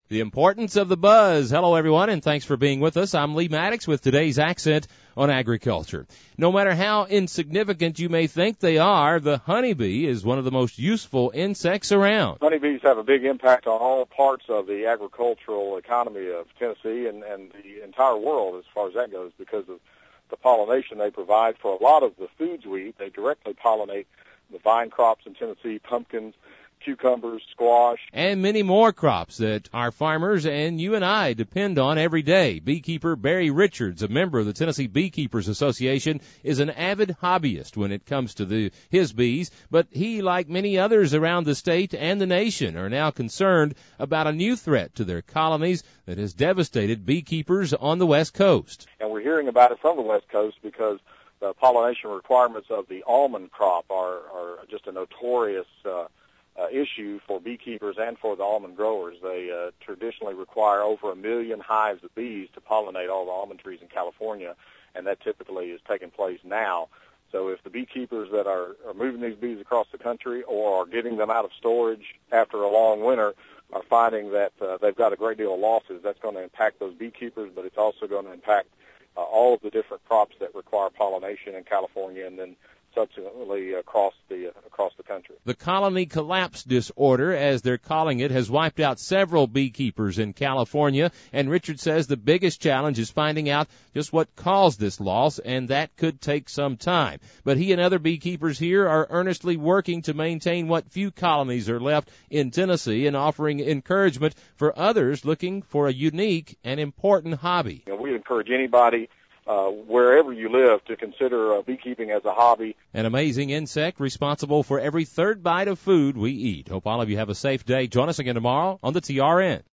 The importance of the buzz. Hello, everyone, and thanks for being with us. I'm Lee Maddox with today's accent on agriculture. No matter how insignificant you may think they are, the honeybee is one of the most useful insects around. Honeybees have a big impact on all parts of the agricultural economy of Tennessee and the entire world as far as that goes because of the pollination they provide for a lot of the foods we eat. They directly pollinate the vine crops in Tennessee, pumpkins, cucumbers, squash, and many more crops that our farmers and you and I depend on every day. Beekeeper Barry Richards, a member of the Tennessee Beekeepers Association, is an avid hobbyist when it comes to his bees, but he, like many others around the state and the nation, are now concerned about a new threat to their colonies that has devastated beekeepers on the West Coast. And we're hearing about it from the West Coast because the pollination requirements of the almond crop are just a notorious issue for beekeepers and for the almond growers. They traditionally require over 1 million hives of bees to pollinate all the almond trees in California, and that typically is taking place now. So if the beekeepers that are moving these bees across the country or are getting them out of storage after a long winter are finding that they've got a great deal of losses, that's going to impact those beekeepers, but it's also going to impact all of the different crops that require pollination in California and then subsequently across the country. The colony collapse disorder, as they're calling it, has wiped out several beekeepers in California, and Richard says the biggest challenge is finding out just what caused this loss, and that could take some time. But he and other beekeepers here are earnestly working to maintain what few colonies are left in Tennessee and offering encouragement for others looking for a unique and important hobby. We encourage anybody wherever you live to consider beekeeping as a hobby. An amazing insect responsible for every third bite of food we eat. Hope all of you have a safe day. Join us again tomorrow on the TRN.